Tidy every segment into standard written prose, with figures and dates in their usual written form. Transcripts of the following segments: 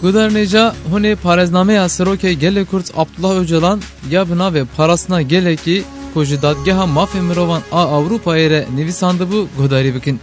Guderneca hune parezname asroke gele Kurt Abdullah Öcalan ya bina ve parasına gele ki koji dadgeha mafya mirovan a Avrupa ere nivisandı bu godari bikin.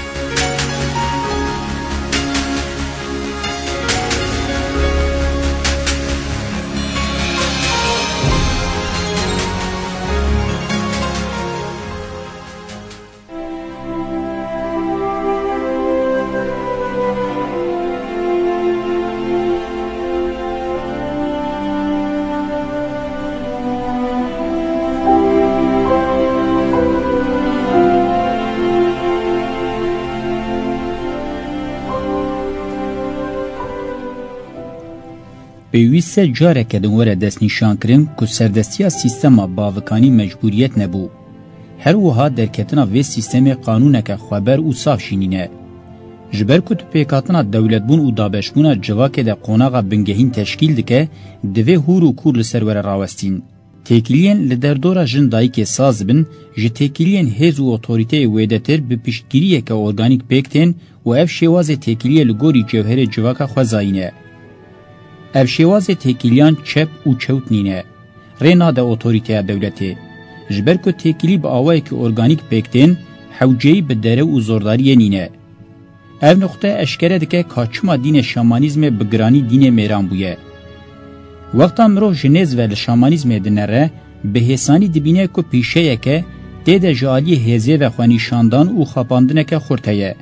Pêwîst careke din were destnîşankirin ku serdestiya sîstema bavikanî mecburiyet nebû. Her wiha derketina vê sîstemê qanûneke xweber û saf jînîne. Ji ber ku tu pêkhatina dewletbûn û dabeşbûna civakê de qonaxa bingehîn teşkîl dike, divê hûr û kûr li ser were rawestîn. Têkiliyên li derdora jin dayîkê saz bin, ji têkiliyên hêz û otorîteyê wêdetir bi piştgiriyeke organîk pêk tên û ev şêwazê têkiliyê li gorî cewherê civaka xwe zayîne. Ev şêwazê têkiliyan çep û çewt nîne. Rê nade otorîteya dewletê. Ji ber ku têkilî bi awayekî organîk pêktên, hewceyî bi dere û zordariyê nîne. Ev noxte eşkere dike ka çima dînê şamanîzmê bi giranî dînê mêran bûye. Wexta mirov ji nêz ve li şamanîzmê dinere, bi hêsanî dibîne ku pîşeyeke tê de ji aliyê hêzê ve xwenîşandan û xapandineke xurt heye.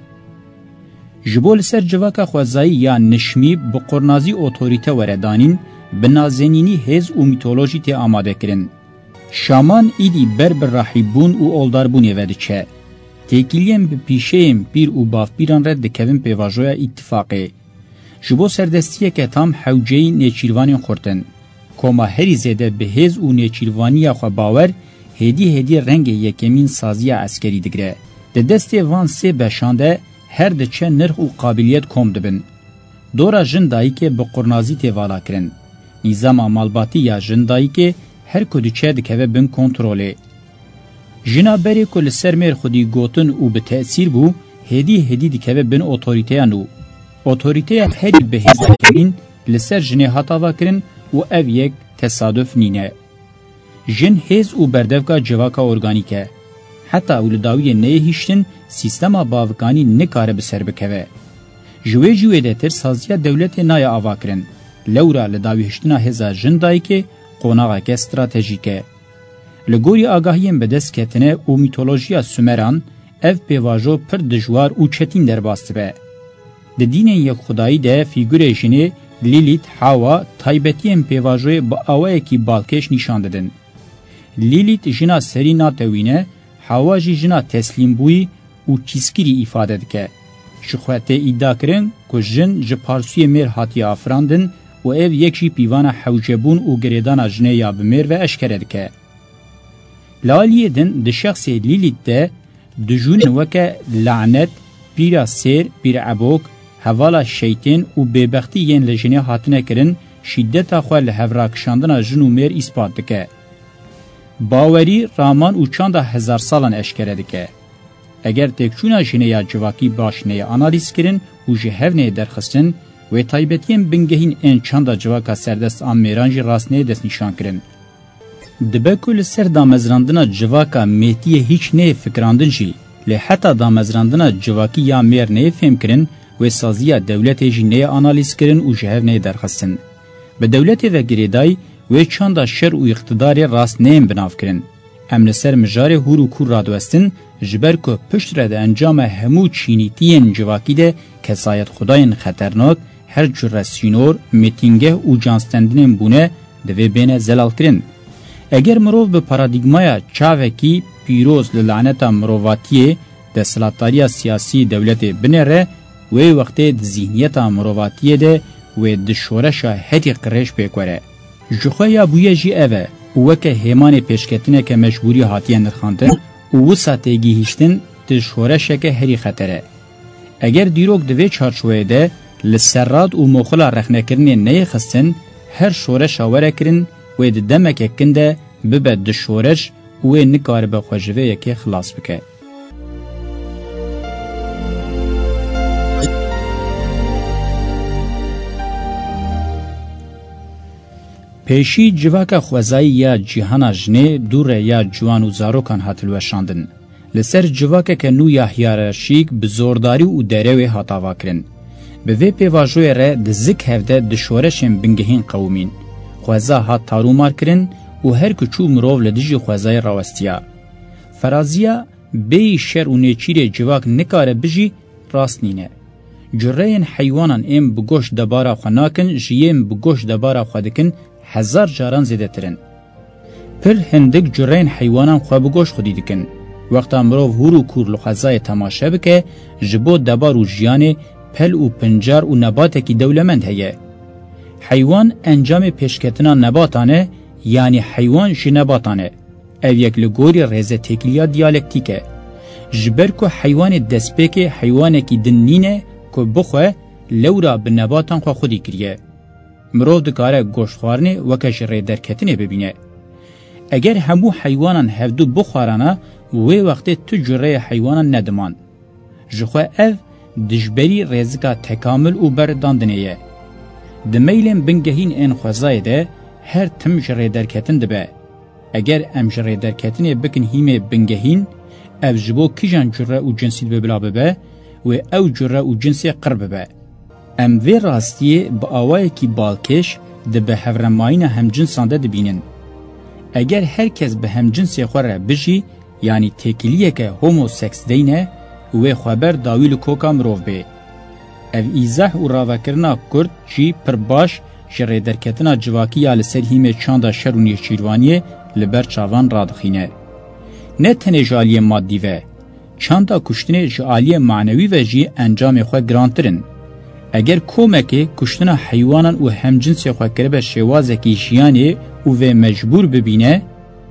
Ji bo li ser civaka xwezayî ya nişmî bi qornazî otorîte were danîn, bi nazenînî hêz û mîtolojî tê amadekirin. Şaman îdî ber bi rahîbûn û oldarbûnê ve diçe. Têkiliyên bi pîşeyên pîr û bavpîran re dikevin pêvajoya îttifaqê. Ji bo serdestiyeke tam hewceyî nêçîrvanên xurtin. Koma herî zêde bi hêz û nêçîrvaniya xwe bawer, hêdî rengê yekemîn saziya eskerî digire. Di destê van sê beşan de her diçe nirx û qabiliyet kom dibin. Dora jin dayîkê bi qurnazî tê vala kirin. Nîzama malbatî ya jin dayîkê her ku diçe dikeve bin kontrolê. Jina berê ku li ser mêr xwedî gotin û bi tesîr bû, hêdî dikeve bin otorîteya nû. Otorîteya herî bi hêzakirîn li ser jinê hatava kirin û ev yek tesadüf nîne. Jin hêz û berdevka civaka organîk e. Heta ew li dawiyê neyê hîştin, sîstema bavikanî nikare bi ser bikeve. Ji wê jî wê de tir saziya dewletê naye ava kirin. Lewra li dawî hiştina hêza jin dayîkê qonaxeke stratejîk e. Li gorî agahiyên bi dest ketine û mîtolojiya Sümeran, ev pêvajo pir dijwar û çetîn derbas dibe. Di dînên yekxwedayî de fîgurê jinê Lilith, Hawa, taybetiyên pêvajoyê bi awayekî balkêş nîşan didin. Lilith jina serî natewîne, Hawa jî jina teslîmbûyî û çîskirî îfade dike. Ji xwe tê îddia kirin ku jin ji parsûyê mêr hatiye afirandin û ev yek jî pîvana hewcebûn û girêdana jinê ya bi mêr ve eşkere dike. Li aliyê din di şexsê Lilith de dijûn weke lanet, pîra sêr, pîra ebok, hevala şeytên û bêbextî yên li jinê hatine kirin, şîddeta xwe li hevrakişandina jin û mêr îspat dike. Bawerî, raman û çanda hezar salan eşkere dike. Eger têkçûna jinê ya civakî başinê analîz kirin û ji hevnê derxistin, wê taybetiyên bingehîn ên çanda civaka serdest an mêran jî rastneyê destnîşan kirin. Dibe ku li ser damezrandina civaka mêtiyê hiç neyê fikrandin jî, lê heta damezrandina civakî ya mêr neyê fêm kirin, wê saziya dewletê jî neyê analîz kirin û ji hevnê derxistin. Bi dewletê ve girêdayî, wê çanda şer û iqtidarê rast neyên binav kirin. Em li ser mijarê hûr û kûr radwestin, ji ber ku pişt re de encama hemû çînîtiyên civakî de kesayet xudayên xeternak, her cure sînor, mîtingeh û canstendinên bûne divê bêne zelal kirin. Eger mirov bi paradigmaya çavekî pîroz li laneta mirovatiyê desthilatdariya siyasî dewletê binêre, wê wextê di zihniyeta mirovatiyê de wê di şoreşa herî qirêj pêk were. Ji xwe ya bûye jî ev e û weke hêmanê pêşketineke meşbûrî hatiye nirxandin û wisa têgihîştin di şoreşeke herî xeter e. Eger dîrok di vê çarçoveyê de li serrat û moxila rexnekirinê neyê xistin, her şoreşa were kirin wê di demeke kin de bibe di şoreş û wê nikaribe xwe ji vê yekê xilas bike. پیشی جواکا خوزایی یا جیهانا جنه دور یا جوان و زاروکان هاتلوشاندن. لسر جواکا که نو یا هیارشیک بزورداری و دروی هاتاوا کرن. به وی پیواجوی ره دزک هفته دشورشن بنگهین قومین. خوزا هات تارومار کرن و هر کچو مروف لدیجی خوزای راوستیا. فرازیا بی شر و نیچیر جواک نکاره بجی راست نینه. جرین حیوانان ام بگوش دبارا خناکن جیم بگوش دبارا خودکن 1000 جاران زیده ترن. پر هندک جرین حیوانان خواه بگوش خودی دکن. وقتا مروف هورو کور لخزای تماشه بکه جبو دبار و جیانه پل و پنجار و نباته کی دولمند هیه. حیوان انجام پیشکتنا نباتانه یعنی حیوان جی نباتانه. او یک لگوری ریزه تکلیا دیالکتیکه. جبر که حیوان دسپیک حیوانه کی دنینه که بخواه لورا بنباتان خواه خودی کریه. مروف دکاره گوشتخوارنه وکش ری درکتنه ببینه. اگر همو حیوانان هفدو بخوارانه وی وقت تو جره حیوانان ندمان. جخواه او دجبری ریزکا تکامل و برداندنه. دمیلن بنگهین این خوزای ده هر تم جره درکتن دبه. اگر ام جره درکتنه بکن هیمه بنگهین او جبو کجان جره و جنسی ببلا ببه و او جره و جنسی قرب ببه. ام وی راستیه با آوائه کی بالکش ده به هفرماین همجنسان ده دبینن. اگر هر کس به همجنسی خوره بجی یعنی تکلیه که هوموسکس دینه و خبر داویل کوکا مروف به. او ایزح و راوکرنا کرد جی پر باش جره درکتنا جواکی یا لسر هیمه چاندا شر و نیچیروانیه لبر چاوان رادخینه. نه تنه جالی مادی و چاندا کشتنه جالی معنوی و جی انجام خواه گرانترن. اگر کومکه کشتن حیوانان و همجنسی خواه کرده شوازه کی جیانه و مجبور ببینه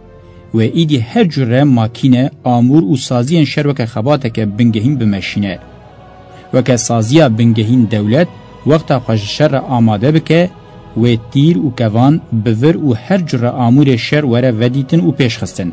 و ایدی هر جره ماکینه آمور و سازی شروک خباته که بنگهین بمشینه و که سازی بنگهین دولت وقتا خوش شر آماده بکه و تیر و کوان بور و هر جره آمور شر وره ودیتن و پیش خستن.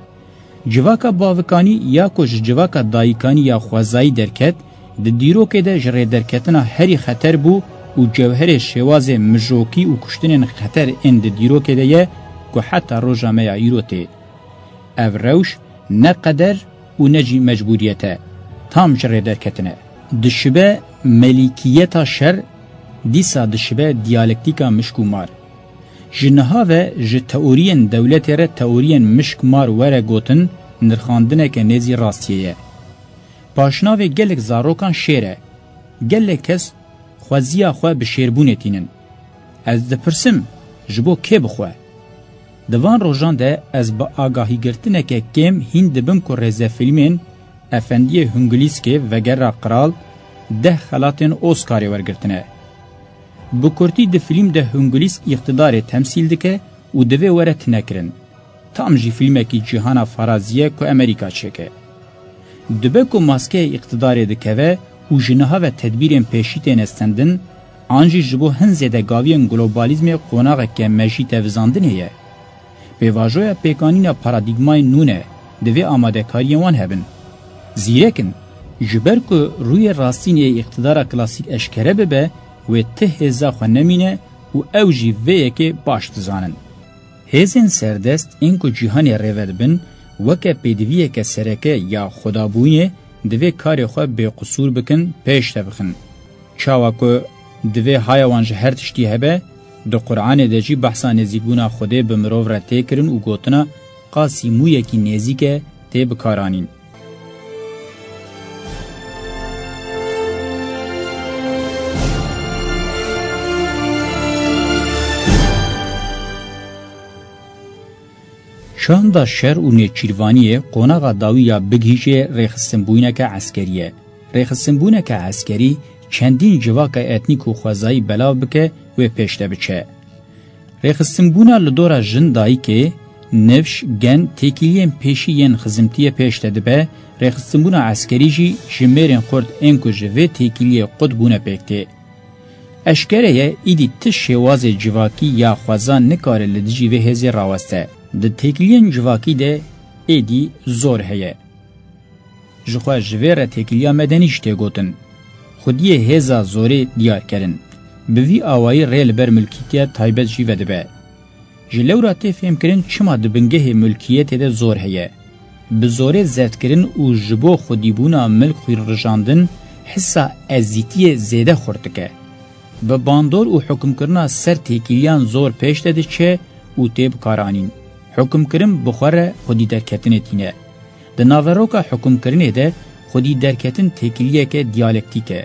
جواکا باوکانی یا کش جواکا دایکانی یا خوازایی درکت د دیرو کې د جری درکتنه هری خطر بو او جوهر شواز مجوکی او کشتنن خطر اند دیرو کې ده کو حتی روزامه ایروته او روش نه قدر او نجی مجبوریته تام جری درکتنه دشبه ملکیتا شر دیسا دشبه دیالکتیکا مشکومار جنها و ج تئورین دولت ر تئورین مشکمار وره گوتن نرخاندنه که نزی راستیه پاشناوی گلک زاروکان شیره. گلک کس خوزیا خواه به شیربونه تینن. از ده پرسم جبو که بخواه. دوان روژان ده از با آگاهی گرتنه که کم هین دبم که رزه فیلمین افندی هنگلیسکه وگر قرال 10 خلاتین اوسکاری ورگرتنه. بکرتی ده فیلم ده هنگلیسک اقتدار تمثیل دکه و دوه ورت نکرن. تام جی فیلمه که جهان فرازیه که امریکا چکه. دبکو ماسکه اقتدار دکوه و جنها و تدبیرین پیشیتین استندن آنجی جبو هنزیده گاوین گلوبالیزم قوناغه که مجی توزاندن هیه. به واجوی پیکانین پارادیگمای نونه دوی آماده کاری وان هبن. زیرکن جبر که روی راستین اقتدار کلاسیک اشکره ببه و ته هزا خو نمینه و اوجی ویه که باش تزانن. هزین سردست اینکو جیهانی ریود بن وکه پیدویه که سرکه یا خدابویه دوی کاری خواه بی قصور بکن پیش تبخن. چاوه که دوی هایوانج هر تشتی هبه دو قرآن دجی بحثا نزیگونا خوده بمروف را تی کرن و گوتنا قاسی مویه کی نزیگه تی بکارانین. شاندا شر و نیچیروانیه قوناغا داویا بگیجه ریخستنبوینه که عسکریه. ریخستنبوینه که عسکری چندین جواکا اتنیک و خوازایی بلاو بکه و پیشته بچه. ریخستنبونا لدورا جندایی که نفش گن تکیلین پیشی ین خزمتیه پیشته دبه ریخستنبونا عسکری جی جمیرین خورد انکو جوه تکیلیه قدبونه پیکته. اشکره ایدی تش شواز جواکی یا خوازان نکاره لدجی و هزی راوسته. د تکلیان جواکی ده ایدی زور هیه. جخوا جویر تکلیا مدنیشته گوتن. خودی هزا زوری دیار کرن. بوی آوائی ریل بر ملکیتیا تایبت جیوه ده به. جلورا تی فهم کرن چما دبنگه ملکیت ده زور هیه. بزوره زرد کرن و جبو خودیبونا ملک خویر رجاندن حسا ازیتی زیده خورتکه. به باندور و حکم کرنا سر تیکیلیان زور پیش داده چه و تیب کارانین. حکم کرن بخوره خودی درکتنه تینه. ده ناوروکا حکم کرنه ده خودی درکتن تیکیلیه که دیالکتیکه.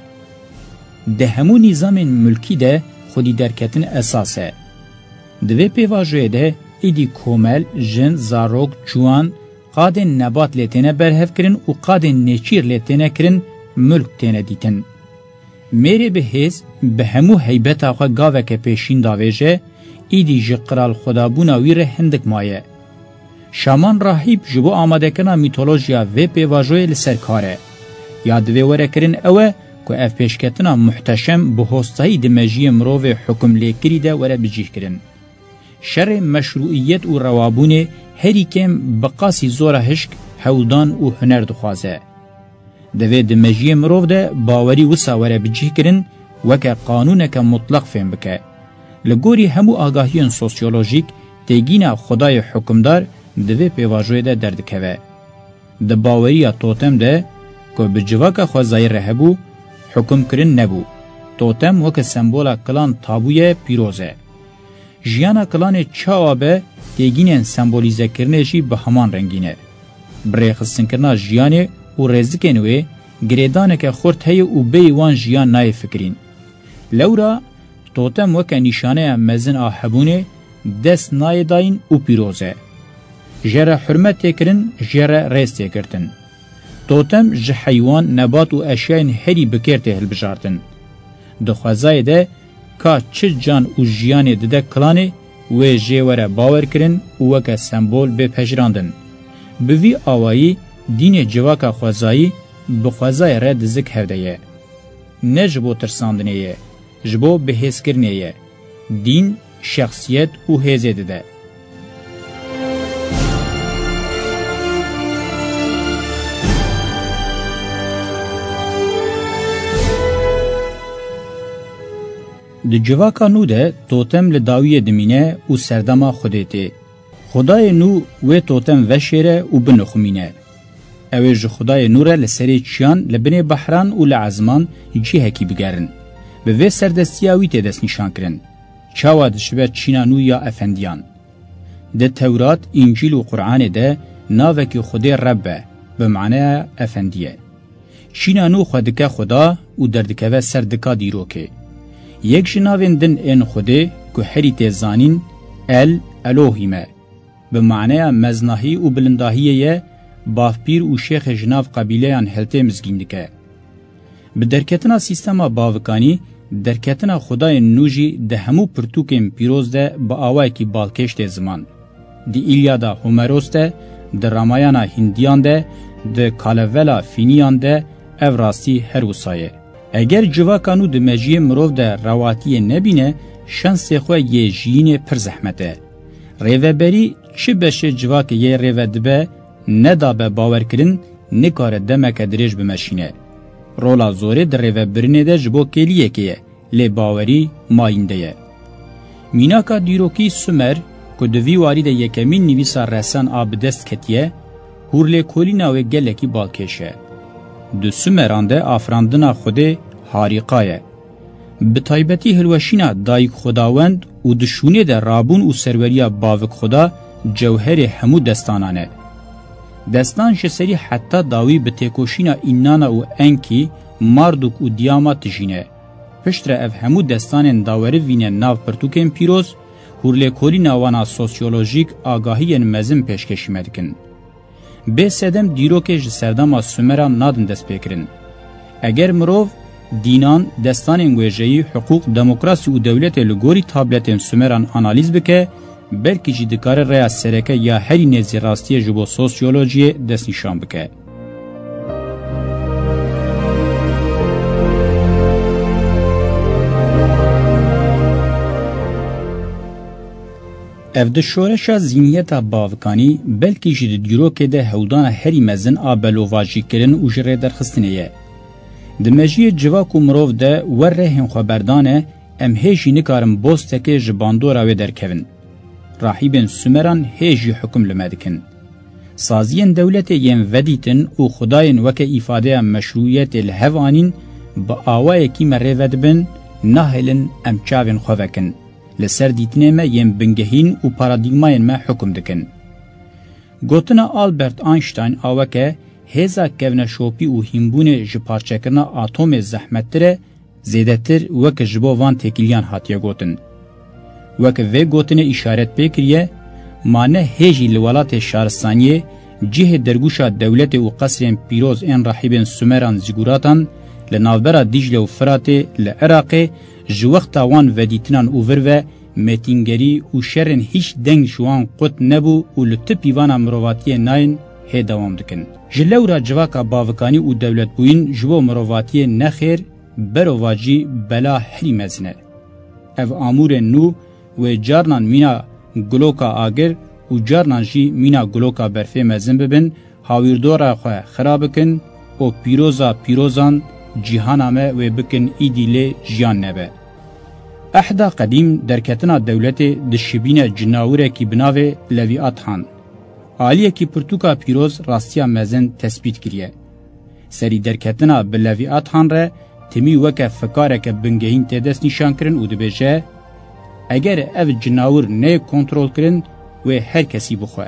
ده همو نظام ملکی ده خودی درکتن اساسه. دوی پیواجوه ده ایدی کومل، جن، زاروک، جوان قادن نبات لیتینه برهف کرن و قادن نیچیر لیتینه کرن ملک تینه دیتن. میره به هیز به همو حیبت آقا گاوه که پیشین داویجه ایدی جقرال خدابونا ویره هندک مایه. شامان راهیب جبو آماده کنا میتولوژیا و پیواجوه لسرکاره. یادوه وره کرن اوه که اف پیشکتنا محتشم به هستایی دمجی مروف حکم لیکری ده وره بجیه کرن. شر مشروعیت و روابونه هری کم بقاسی زور هشک هودان و هنر دخوازه. دوی دمجی مروف ده باوری وسا وره بجیه کرن وکه قانونه که مطلق فهم بکه. لگوری همو آگاهیون سوسیولوژیک تیگینا خدای حکمدار دوی پیواجوی ده دردکوه. ده باوری توتم ده که بجواک خوزای رهبو حکم کرن نبو. توتم وکه سمبولا کلان تابوی پیروزه. جیانا کلان چاوابه تیگینن سمبولیزه کرنه جی به همان رنگینه. بریخستن کرنا جیانه و رزکنوه گریدانه که خورد هی و بیوان جیان نای فکرین. لورا توتم وکه نشانه مزن آحبونه دست نای داین و پیروزه. جره حرمت تکرن جره ریز تکرتن. توتم جه حیوان نبات و اشیاء هری بکرته هل بجارتن. دخوازای ده که چه جان و جیان ده کلانه و جیوره باور کرن و وکه سمبول به پجراندن. بوی آوایی دین جواک خوازایی بخوازای رد زک هفته نه جبو ترساندنه جبو بحث کرنه دین شخصیت و هزه ده. د جواکا نو ده توتم لداوی دمینه و سردما خودیتی. خدای نو و توتم وشیره و بنخمینه. اویج خدای نوره لسری چیان لبنی بحران و لعزمان جی هکی بگرن. به وی سردستیاوی تدست نشان کرن. چاوا دشبه چینانو یا افندیان. ده تورات، انجیل و قرآن ده ناوکی خدای ربه به معنی افندیه. چینانو خودکه خدا و دردکه سردکا دیروکه. یک جناوین دن این خوده که هری تزانین الوهیمه به معنی مزناهی و بلنداهیه بافپیر و شیخ جناف قبیله ان هلته مزگیندکه. به درکتنا سیستما باوکانی درکتنا خدای نوجی ده همو پرتوکم پیروز ده با آوائی کی بالکش ده زمان. دی ایلیادا هومروس ده، ده رامایانا هندیان ده، ده کالولا فینیان ده او راستی هر وسایه. اگر جواکانو ده مجیه مروف ده رواتیه نبینه شانس خواه یه جیین پر زحمته. ریوبری چه بشه جواک یه ریو دبه ندا به باور کرن نکاره دمک دریج بمشینه. رولا زوره در ریوبرینه ده جبو کلیه که لی باوری ماینده یه. میناکا دیروکی سومر که دوی واری ده یکمین نویسا رسان آب دست کتیه هور لی کولی ناوی گلکی بالکشه. دو سومرانده آفراندنا خوده حاریقایه. به تایبتی هلوشینا دایک خداوند و دشونه ده رابون و سروریا باوک خدا جوهر همو دستانانه. دستان جسری حتی داوی به تکوشینا اینانا و انکی ماردوک و دیاما تجینه. پشتر اف همو دستان داوری وینه ناو پرتوکن پیروز هورلی کولی ناوانا سوسیولوژیک آگاهی مزم پیشکشی مدکن. به سدم دیروکه جسردام سومران نادن دست بکرن. اگر مروف دینان دستان انگویجهی حقوق دموکراسی و دولت لگوری تابلت سومران آنالیز بکه بلکه جدکار ریا سرکه یا هری نزی راستی جبو سوسیولوژی دست نشان بکه. اف د شورشا زینیتا باوکانی بلکه جد دیروکه ده هودان هری مزن آبلوواجی کرن و جره درخستنیه. د مجیه جواک و مروف ده ور رهن خبردانه ام هیشی نکارم بوسته که جباندو راوی درکوین. راهبên Sümeran hêjî hukm li me dikin. Saziyên dewletê yên vedîtin û xudayên weke îfadeya meşruiyetê li hev anîn bi awayekî me rê vedibin, nahêlin em çavên xwe vekin. Li ser dîtinê me yên bingehîn û paradigmayên me hukm dikin. Gotina Albert Einstein aweke hêza kevneşopî û hînbûnê ji parçekirina atomê zehmettir e, zêdetir weke ji bo van têkiliyan hatiye gotin. Weke vê gotinê îşaret pê kiriye, mane hêjî li welatê şaristaniyê cihê dergûşa dewletê û qesrên pîroz ên rahîbên Sümeran zîguratan li navbera Dicle û Firatê li Iraqê ji wexta wan vedîtinan û vir ve metîngerî û şerên hîç deng ji wan qut nebû û li ti pîvana mirovatiyê nayên hê dewam dikin. Ji lewra civaka bavikanî û dewletbûyîn ji bo mirovatiyê nexêr, berova jî bela herî mezin e. Ev amûrên nû wê carnan mîna guloka agir û carnan jî mîna guloka berfê mezin bibin, hawîrdora xwe xira bikin û pîroza pîrozan cîhana me wê bikin îdî lê jiyan nebe. Ehda qedîm derketina dewletê dişibîne cinawîrekî bi navê Leviat Han. Aliyekî pirtûka pîroz rastiya mezin tespît kiriye. Serî derketina bi Leviat Han re timî weke fikareke bingehîn tê dest nîşan kirin û dibêje eger ev cinawir nê kontrol kirin wê her kesî bixwe.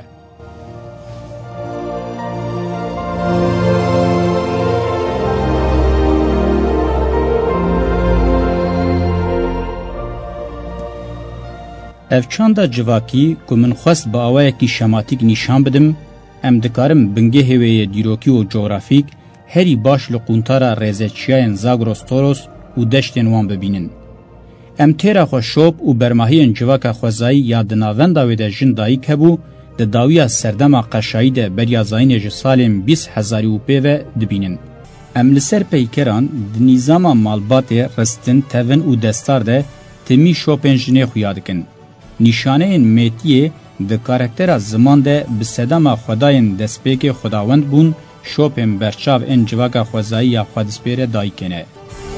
Ev çanda civakî ku min xwest bi awayekî şematîk nîşan bidim, em dikarim bingehê wê yê dîrokî û coğrafîk herî baş li quntara rêzeçiyayên Zagros Toros û deştên wan bibînin. Em têra xwe şop û bermahiyên civaka xwezayî ya di navenda wê de jin dayîk hebû, di dawiya serdema qeşayî de beriya zayînê ji salên 20,000 ve dibînin. Em li ser peykeran di nîzama malbatê ristin, tevin û destar de timî şopên jinê xuya dikin. Nîşaneyên mêtiyê di karaktera ziman de bi sedema xwedayên destpêkê xwedawend bûn, şopên berçav ên civaka xwezayî ya xwedistpêrê dayîkên e.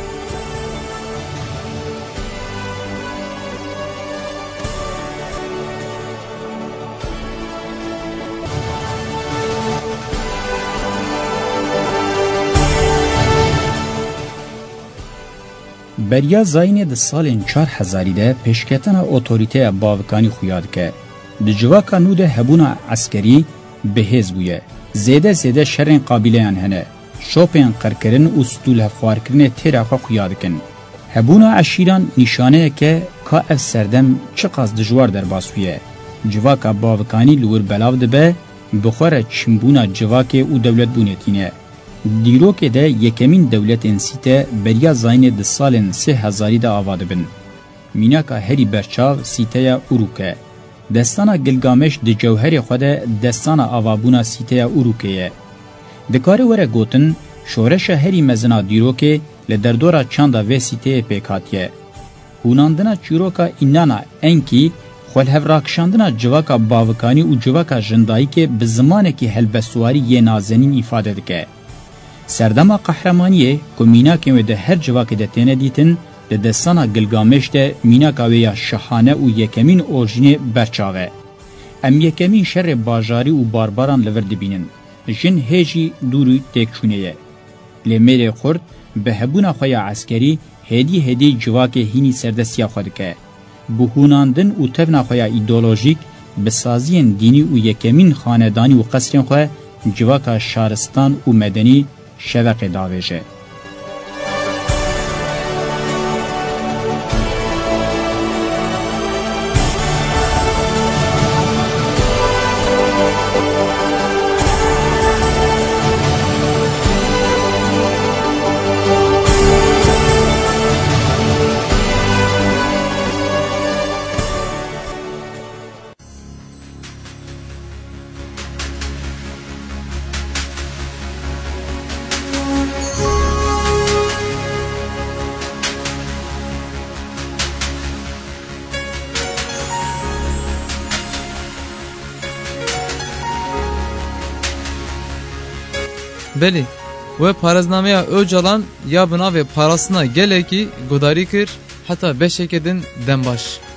Beriya zayînê di salên 4000 de pêşketena otorîteya bavikanî xuya dike. Di civaka nû de hebûna eskerî bihêz bûye. Zêde zêde şerên qabîleyan hene. Şopên qirkirin û stûlhevxwarkirinê têra xwe xuya dikin. Hebûna eşîran nîşaneyeke ka ev serdem çi qas dijwar derbas bûye. Civaka bavikanî li wir belav dibe, bi xwe re çîmbûna civakê û dewletbûnê tîne. Dîrokê de yekemîn dewletên sîte beriya zayînê di salên 3000 de ava dibin. Mînaka herî berçav sîteya Uruk e. Destana Gilgameş di cewherê xwe de destana avabûna sîteya Urukê ye. Dikare were gotin, şoreşa herî mezina dîrokê li derdora çanda vê sîteyê pêk hatiye. Hûnandina çîroka Înana Enkî, xwelhevrakişandina civaka bavikanî û civaka jindayîkê bi zimanekî helbestwarî yê nazenîn îfade dike. Serdema qehremaniyê ku mînakên wê de her civakê de têne dîtin, li destana Gilgameş de mînaka wê ya şehane û yekemîn orjinê berçav e. Em yekemîn şerê bajarî û barbaran li vir dibînin. Jin hêjî dûrî têkçûnê ye. Lê mêrê xurt bi hebûna xwe ya eskerî hêdî hêdî civakê hînî serdestiya xwe dike. Bi hûnandin û tevna xwe ya îdeolojîk, bi saziyên dînî û yekemîn xanedanî û qesrên xwe civaka şaristan û medenî şeveqê davêje. Belê, we parêznameya Öcalan ya bi navê parastina gelekî gudarî kir, heta beşekê din dembaş.